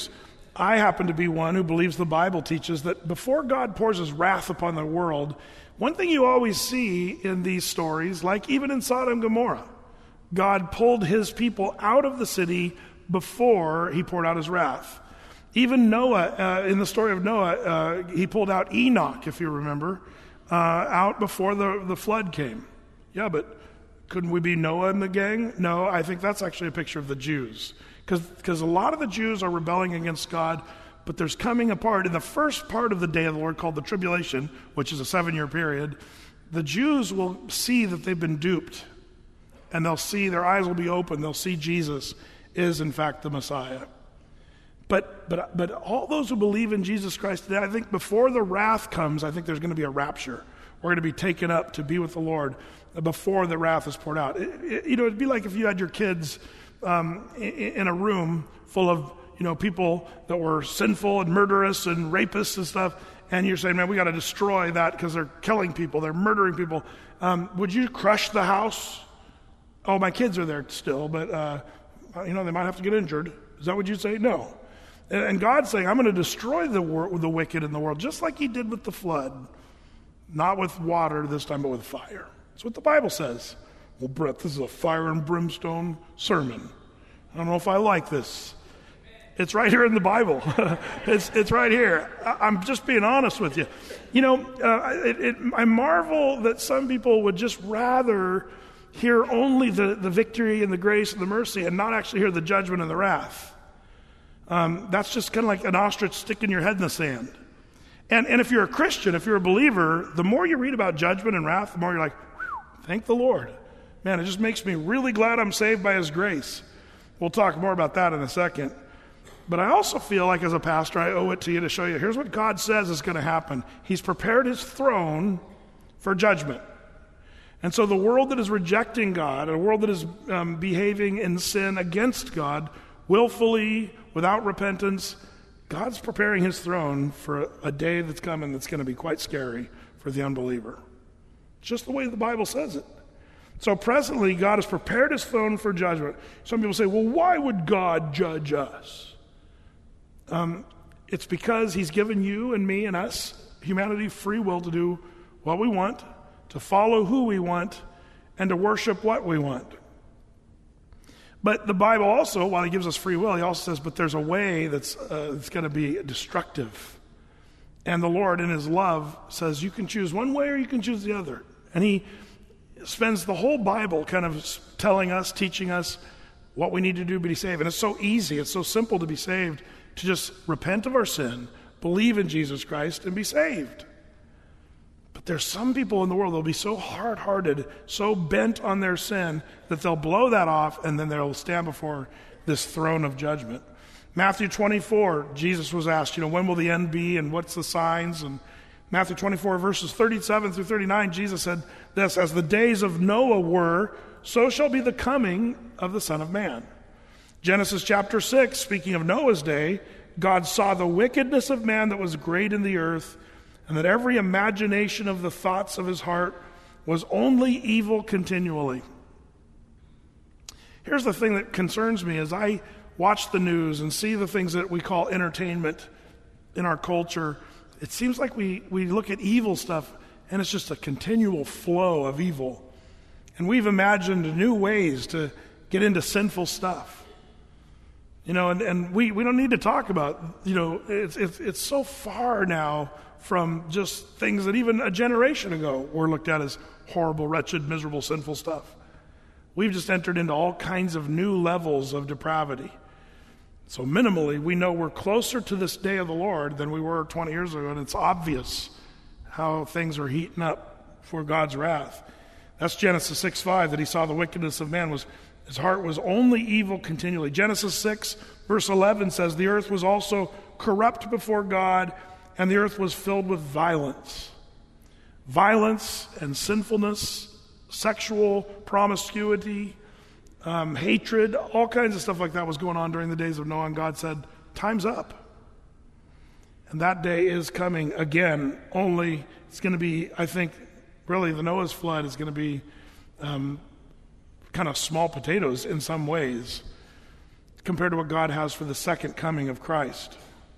I happen to be one who believes the Bible teaches that before God pours his wrath upon the world, one thing you always see in these stories, like even in Sodom and Gomorrah, God pulled his people out of the city before he poured out his wrath. Even Noah, in the story of Noah, he pulled out Enoch, if you remember, out before the flood came. Yeah, but couldn't we be Noah and the gang? No, I think that's actually a picture of the Jews. Because a lot of the Jews are rebelling against God, but there's coming a part, in the first part of the day of the Lord called the tribulation, which is a 7-year period, the Jews will see that they've been duped. And they'll see, their eyes will be open, they'll see Jesus is in fact the Messiah. But all those who believe in Jesus Christ today, I think before the wrath comes, I think there's going to be a rapture. We're going to be taken up to be with the Lord before the wrath is poured out. It'd be like if you had your kids in a room full of people that were sinful and murderous and rapists and stuff, and you're saying, man, we got to destroy that because they're killing people, they're murdering people. Would you crush the house? Oh, my kids are there still, but they might have to get injured. Is that what you'd say? No. And God's saying, I'm going to destroy the wicked in the world, just like he did with the flood. Not with water this time, but with fire. That's what the Bible says. Well, Brett, this is a fire and brimstone sermon. I don't know if I like this. It's right here in the Bible. It's right here. I'm just being honest with you. I marvel that some people would just rather hear only the victory and the grace and the mercy and not actually hear the judgment and the wrath. That's just kind of like an ostrich sticking your head in the sand. And if you're a Christian, if you're a believer, the more you read about judgment and wrath, the more you're like, thank the Lord. Man, it just makes me really glad I'm saved by his grace. We'll talk more about that in a second. But I also feel like as a pastor, I owe it to you to show you, here's what God says is going to happen. He's prepared his throne for judgment. And so the world that is rejecting God, a world that is behaving in sin against God, willfully, without repentance, God's preparing his throne for a day that's coming that's going to be quite scary for the unbeliever. It's just the way the Bible says it. So presently, God has prepared his throne for judgment. Some people say, well, why would God judge us? It's because he's given you and me and us, humanity, free will to do what we want, to follow who we want, and to worship what we want. But the Bible also, while he gives us free will, he also says, but there's a way that's going to be destructive. And the Lord, in his love, says you can choose one way or you can choose the other. And he spends the whole Bible kind of telling us, teaching us what we need to do to be saved. And it's so easy, it's so simple to be saved, to just repent of our sin, believe in Jesus Christ, and be saved. But there's some people in the world that will be so hard-hearted, so bent on their sin, that they'll blow that off and then they'll stand before this throne of judgment. Matthew 24, Jesus was asked, when will the end be and what's the signs? And Matthew 24, verses 37 through 39, Jesus said this, as the days of Noah were, so shall be the coming of the Son of Man. Genesis chapter 6, speaking of Noah's day, God saw the wickedness of man that was great in the earth, and that every imagination of the thoughts of his heart was only evil continually. Here's the thing that concerns me as I watch the news and see the things that we call entertainment in our culture. It seems like we look at evil stuff and it's just a continual flow of evil. And we've imagined new ways to get into sinful stuff. And we don't need to talk about, it's so far now from just things that even a generation ago were looked at as horrible, wretched, miserable, sinful stuff. We've just entered into all kinds of new levels of depravity. So minimally, we know we're closer to this day of the Lord than we were 20 years ago, and it's obvious how things are heating up for God's wrath. That's Genesis 6:5, that he saw the wickedness of man his heart was only evil continually. Genesis 6, verse 11 says, the earth was also corrupt before God, and the earth was filled with violence. Violence and sinfulness, sexual promiscuity, hatred, all kinds of stuff like that was going on during the days of Noah, and God said, time's up. And that day is coming again, only it's going to be, I think, really the Noah's flood is going to be kind of small potatoes in some ways compared to what God has for the second coming of Christ.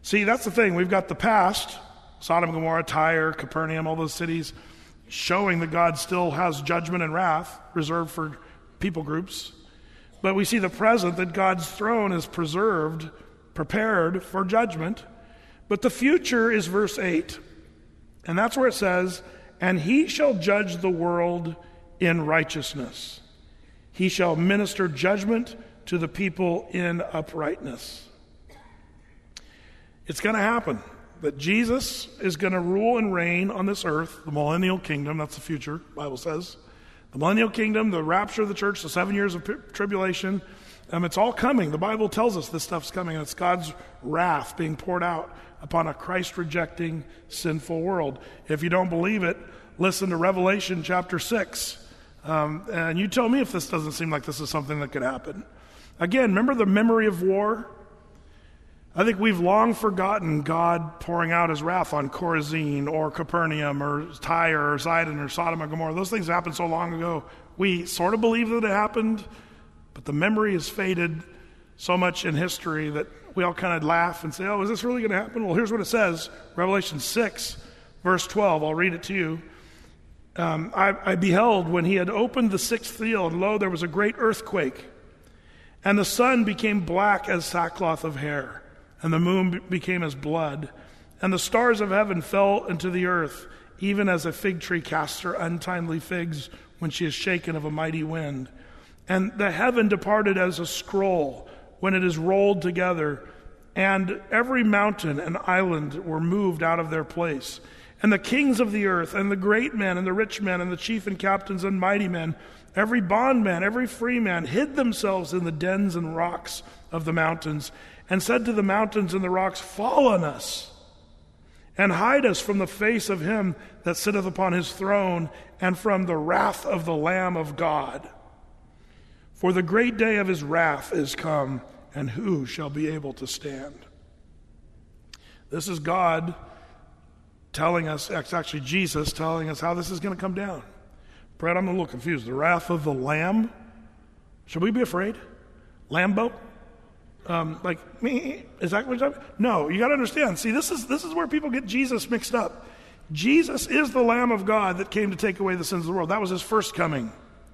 See, that's the thing. We've got the past, Sodom, Gomorrah, Tyre, Capernaum, all those cities, showing that God still has judgment and wrath reserved for people groups. But we see the present, that God's throne is preserved, prepared for judgment. But the future is verse 8. And that's where it says, and he shall judge the world in righteousness. He shall minister judgment to the people in uprightness. It's going to happen that Jesus is going to rule and reign on this earth, the millennial kingdom. That's the future, the Bible says. The millennial kingdom, the rapture of the church, the 7 years of tribulation. It's all coming. The Bible tells us this stuff's coming. It's God's wrath being poured out upon a Christ-rejecting, sinful world. If you don't believe it, listen to Revelation chapter 6. And you tell me if this doesn't seem like this is something that could happen. Again, remember the memory of war? I think we've long forgotten God pouring out his wrath on Chorazin or Capernaum or Tyre or Sidon or Sodom or Gomorrah. Those things happened so long ago. We sort of believe that it happened, but the memory has faded so much in history that we all kind of laugh and say, oh, is this really going to happen? Well, here's what it says, Revelation 6, verse 12. I'll read it to you. I beheld when he had opened the sixth seal, and lo, there was a great earthquake, and the sun became black as sackcloth of hair, and the moon became as blood, and the stars of heaven fell into the earth, even as a fig tree casts her untimely figs when she is shaken of a mighty wind. And the heaven departed as a scroll when it is rolled together, and every mountain and island were moved out of their place. And the kings of the earth, and the great men, and the rich men, and the chief and captains and mighty men, every bondman, every free man, hid themselves in the dens and rocks of the mountains, and said to the mountains and the rocks, fall on us, and hide us from the face of him that sitteth upon his throne, and from the wrath of the Lamb of God. For the great day of his wrath is come, and who shall be able to stand? This is God telling us, it's actually Jesus telling us how this is going to come down. Brett, I'm a little confused. The wrath of the Lamb? Should we be afraid? Lambo? Like me? Is that what you're talking about? No, you got to understand. See, this is where people get Jesus mixed up. Jesus is the Lamb of God that came to take away the sins of the world. That was his first coming.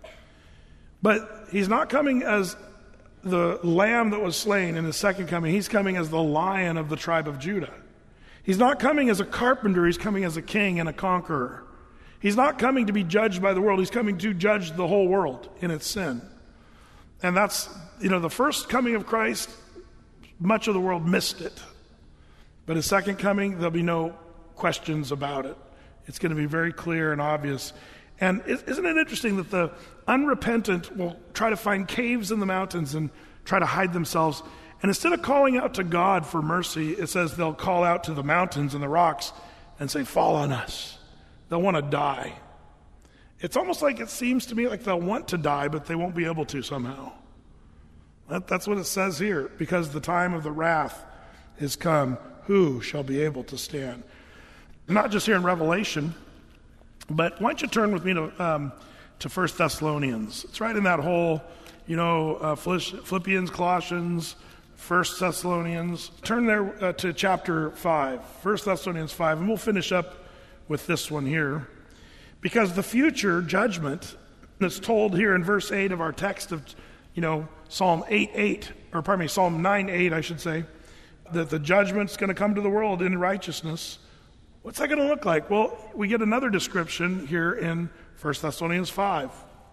But he's not coming as the lamb that was slain in his second coming. He's coming as the Lion of the tribe of Judah. He's not coming as a carpenter. He's coming as a king and a conqueror. He's not coming to be judged by the world. He's coming to judge the whole world in its sin. And that's, the first coming of Christ, much of the world missed it. But his second coming, there'll be no questions about it. It's going to be very clear and obvious. And isn't it interesting that the unrepentant will try to find caves in the mountains and try to hide themselves? And instead of calling out to God for mercy, it says they'll call out to the mountains and the rocks and say, fall on us. They'll want to die. It's almost like it seems to me like they'll want to die, but they won't be able to somehow. That's what it says here. Because the time of the wrath is come, who shall be able to stand? Not just here in Revelation, but why don't you turn with me to 1 Thessalonians. It's right in that whole, Philippians, Colossians, 1 Thessalonians. Turn there to chapter 5, 1 Thessalonians 5, and we'll finish up with this one here. Because the future judgment that's told here in verse 8 of our text of, Psalm 9:8, I should say, that the judgment's going to come to the world in righteousness. What's that going to look like? Well, we get another description here in 1 Thessalonians 5.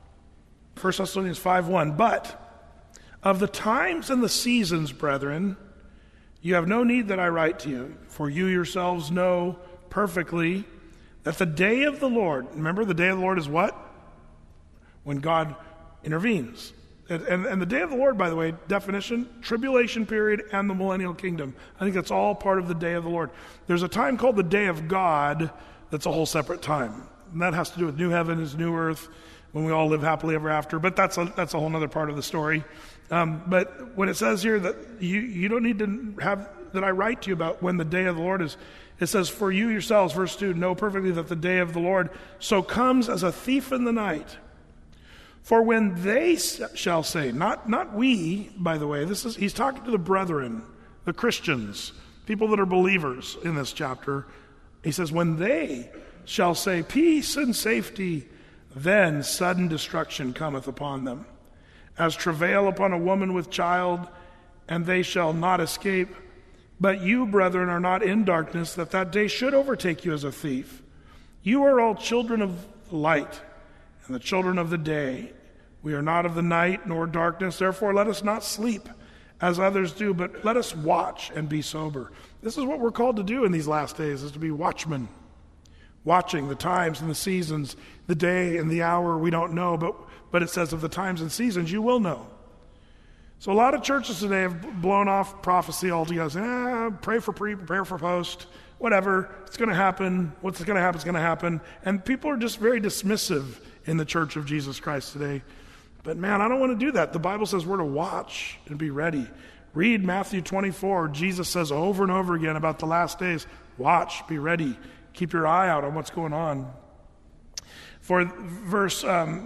1 Thessalonians 5:1. But of the times and the seasons, brethren, you have no need that I write to you, for you yourselves know perfectly that the day of the Lord, remember the day of the Lord is what? When God intervenes. And the day of the Lord, by the way, definition, tribulation period and the millennial kingdom. I think that's all part of the day of the Lord. There's a time called the day of God that's a whole separate time. And that has to do with new heavens, new earth, when we all live happily ever after. But that's a whole other part of the story. But when it says here that you don't need to have that I write to you about when the day of the Lord is, it says, for you yourselves, verse 2, know perfectly that the day of the Lord so comes as a thief in the night. For when they shall say, not we, by the way, he's talking to the brethren, the Christians, people that are believers in this chapter. He says, when they shall say peace and safety, then sudden destruction cometh upon them, as travail upon a woman with child, and they shall not escape. But you, brethren, are not in darkness, that that day should overtake you as a thief. You are all children of light, and the children of the day. We are not of the night, nor darkness. Therefore let us not sleep, as others do, but let us watch and be sober. This is what we're called to do in these last days, is to be watchmen. Watching the times and the seasons, the day and the hour we don't know, but it says of the times and seasons you will know. So a lot of churches today have blown off prophecy altogether, saying, pray for pre, prepare for post, whatever, it's going to happen, what's going to happen is going to happen. And people are just very dismissive in the church of Jesus Christ today. But man, I don't want to do that. The Bible says we're to watch and be ready. Read Matthew 24. Jesus says over and over again about the last days, watch, be ready, keep your eye out on what's going on. For verse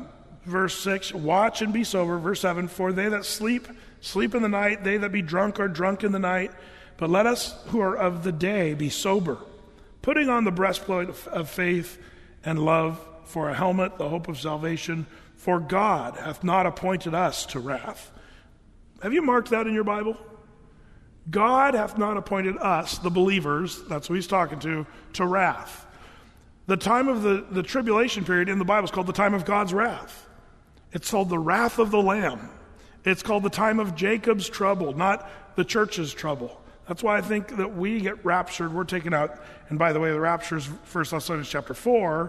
6, watch and be sober. Verse 7, for they that sleep, sleep in the night. They that be drunk are drunk in the night. But let us who are of the day be sober, putting on the breastplate of faith and love, for a helmet, the hope of salvation. For God hath not appointed us to wrath. Have you marked that in your Bible? God hath not appointed us, the believers, that's who he's talking to wrath. The time of the tribulation period in the Bible is called the time of God's wrath. It's called the wrath of the Lamb. It's called the time of Jacob's trouble, not the church's trouble. That's why I think that we get raptured, we're taken out. And by the way, the rapture is 1 Thessalonians chapter 4,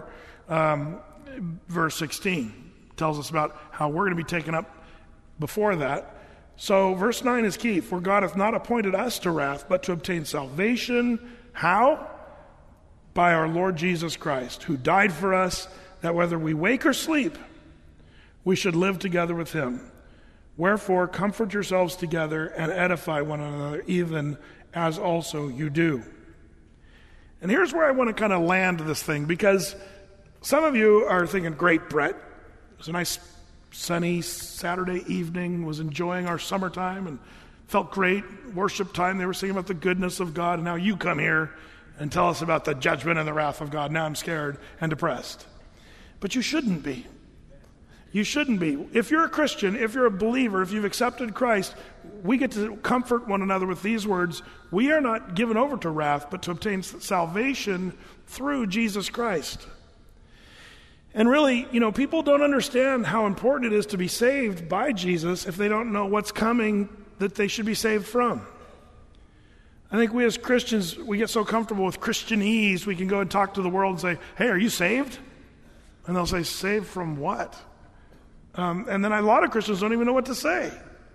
verse 16. Tells us about how we're going to be taken up before that. So verse 9 is key. For God hath not appointed us to wrath, but to obtain salvation. How? By our Lord Jesus Christ, who died for us, that whether we wake or sleep, we should live together with him. Wherefore, comfort yourselves together and edify one another, even as also you do. And here's where I want to kind of land this thing, because some of you are thinking, great, Brett. It was a nice sunny Saturday evening, was enjoying our summertime and felt great. Worship time, they were singing about the goodness of God. And now you come here and tell us about the judgment and the wrath of God. Now I'm scared and depressed. But you shouldn't be. You shouldn't be. If you're a Christian, if you're a believer, if you've accepted Christ, we get to comfort one another with these words. We are not given over to wrath, but to obtain salvation through Jesus Christ. And really, people don't understand how important it is to be saved by Jesus if they don't know what's coming that they should be saved from. I think we as Christians, we get so comfortable with Christianese, we can go and talk to the world and say, hey, are you saved? And they'll say, saved from what? And then a lot of Christians don't even know what to say.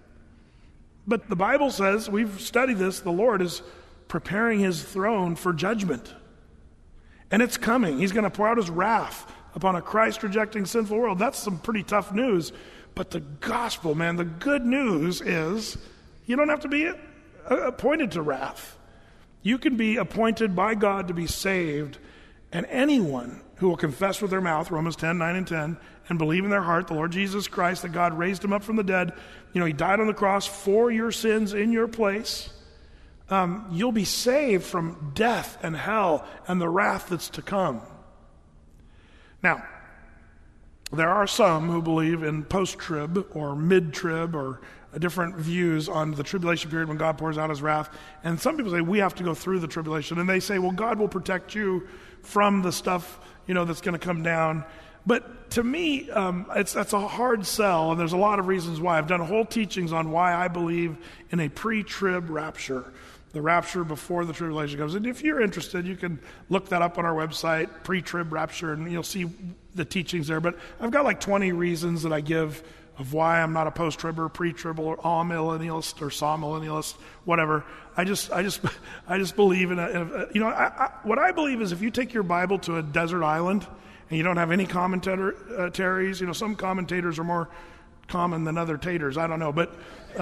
But the Bible says, we've studied this, the Lord is preparing his throne for judgment. And it's coming. He's going to pour out his wrath upon a Christ-rejecting sinful world. That's some pretty tough news. But the gospel, man, the good news is you don't have to be appointed to wrath. You can be appointed by God to be saved, and anyone who will confess with their mouth, Romans 10, 9 and 10, and believe in their heart the Lord Jesus Christ, that God raised him up from the dead, he died on the cross for your sins in your place, you'll be saved from death and hell and the wrath that's to come. Now, there are some who believe in post-trib or mid-trib or different views on the tribulation period when God pours out his wrath. And some people say we have to go through the tribulation. And they say, well, God will protect you from the stuff, that's going to come down. But to me, that's a hard sell, and there's a lot of reasons why. I've done whole teachings on why I believe in a pre-trib rapture. The rapture before the tribulation comes. And if you're interested, you can look that up on our website, pre-trib rapture, and you'll see the teachings there. But I've got like 20 reasons that I give of why I'm not a post-trib or pre-trib or all-millennialist or saw-millennialist, whatever. I just believe in what I believe is if you take your Bible to a desert island and you don't have any commentaries, some commentators are more common than other taters. I don't know, but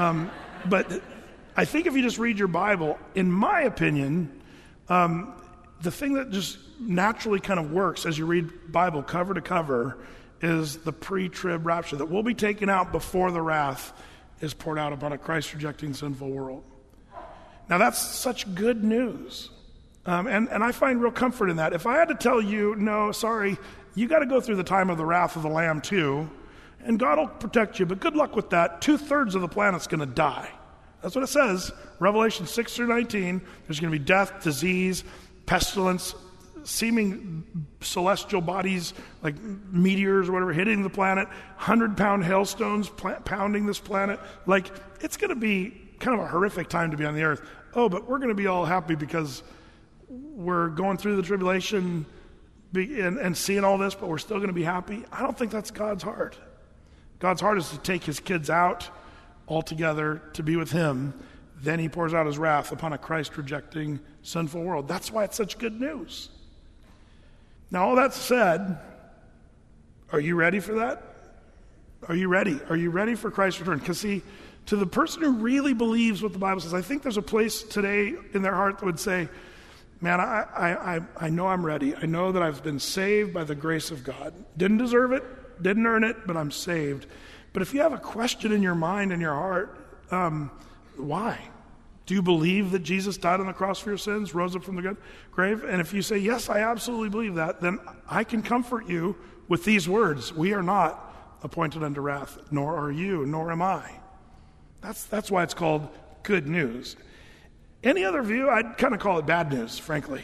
I think if you just read your Bible, in my opinion, the thing that just naturally kind of works as you read Bible cover to cover is the pre-trib rapture, that we'll be taken out before the wrath is poured out upon a Christ-rejecting sinful world. Now that's such good news. And I find real comfort in that. If I had to tell you, no, sorry, you got to go through the time of the wrath of the Lamb too, and God will protect you, but good luck with that. 2/3 of the planet's going to die. That's what it says. Revelation 6-19, there's going to be death, disease, pestilence, seeming celestial bodies like meteors or whatever hitting the planet, 100-pound hailstones pounding this planet. Like, it's going to be kind of a horrific time to be on the earth. Oh, but we're going to be all happy because we're going through the tribulation and seeing all this, but we're still going to be happy. I don't think that's God's heart. God's heart is to take his kids out altogether to be with him. Then he pours out his wrath upon a Christ-rejecting, sinful world. That's why it's such good news. Now, all that said, are you ready for that? Are you ready? Are you ready for Christ's return? Because see, to the person who really believes what the Bible says, I think there's a place today in their heart that would say, man, I know I'm ready. I know that I've been saved by the grace of God. Didn't deserve it, didn't earn it, but I'm saved. But if you have a question in your mind and your heart, why? Do you believe that Jesus died on the cross for your sins, rose up from the grave? And if you say, yes, I absolutely believe that, then I can comfort you with these words. We are not appointed unto wrath, nor are you, nor am I. That's why it's called good news. Any other view, I'd kind of call it bad news, frankly.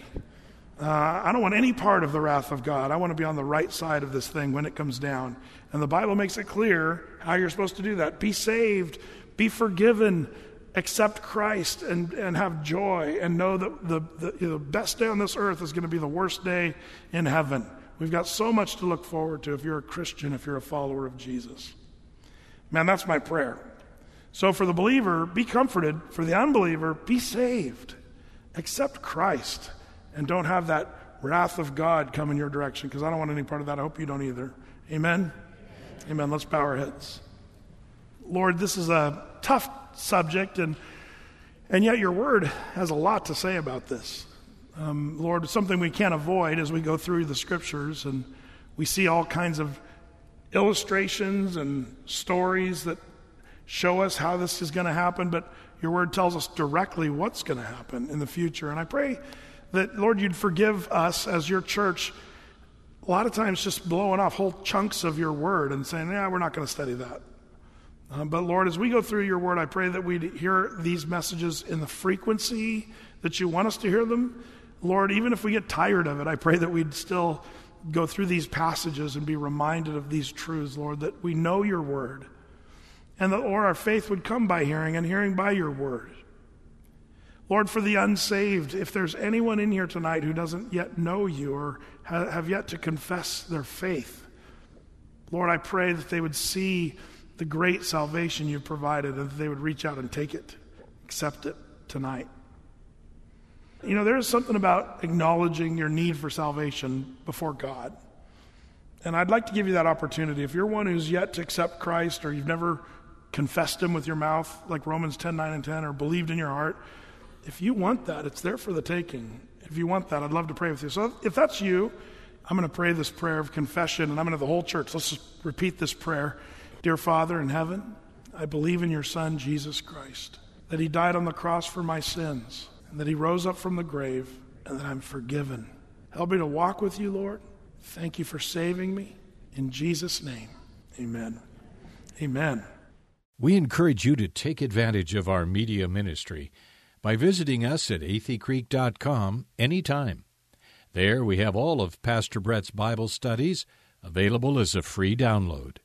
I don't want any part of the wrath of God. I want to be on the right side of this thing when it comes down. And the Bible makes it clear how you're supposed to do that. Be saved, be forgiven, accept Christ, and have joy, and know that the best day on this earth is going to be the worst day in heaven. We've got so much to look forward to if you're a Christian, if you're a follower of Jesus. Man, that's my prayer. So for the believer, be comforted. For the unbeliever, be saved. Accept Christ. And don't have that wrath of God come in your direction, because I don't want any part of that. I hope you don't either. Amen? Amen. Let's bow our heads. Lord, this is a tough subject, and yet your word has a lot to say about this. Lord, it's something we can't avoid as we go through the scriptures, and we see all kinds of illustrations and stories that show us how this is going to happen, but your word tells us directly what's going to happen in the future. And I pray that, Lord, you'd forgive us as your church a lot of times just blowing off whole chunks of your word and saying, yeah, we're not going to study that. But Lord, as we go through your word, I pray that we'd hear these messages in the frequency that you want us to hear them. Lord, even if we get tired of it, I pray that we'd still go through these passages and be reminded of these truths, Lord, that we know your word. And that, Lord, our faith would come by hearing, and hearing by your word. Lord, for the unsaved, if there's anyone in here tonight who doesn't yet know you or have yet to confess their faith, Lord, I pray that they would see the great salvation you've provided, and that they would reach out and take it, accept it tonight. You know, there is something about acknowledging your need for salvation before God. And I'd like to give you that opportunity. If you're one who's yet to accept Christ, or you've never confessed him with your mouth, like Romans 10:9 and 10, or believed in your heart, if you want that, it's there for the taking. If you want that, I'd love to pray with you. So if that's you, I'm going to pray this prayer of confession, and I'm going to the whole church. Let's just repeat this prayer. Dear Father in heaven, I believe in your Son, Jesus Christ, that he died on the cross for my sins, and that he rose up from the grave, and that I'm forgiven. Help me to walk with you, Lord. Thank you for saving me. In Jesus' name, amen. Amen. We encourage you to take advantage of our media ministry by visiting us at atheycreek.com anytime. There we have all of Pastor Brett's Bible studies available as a free download.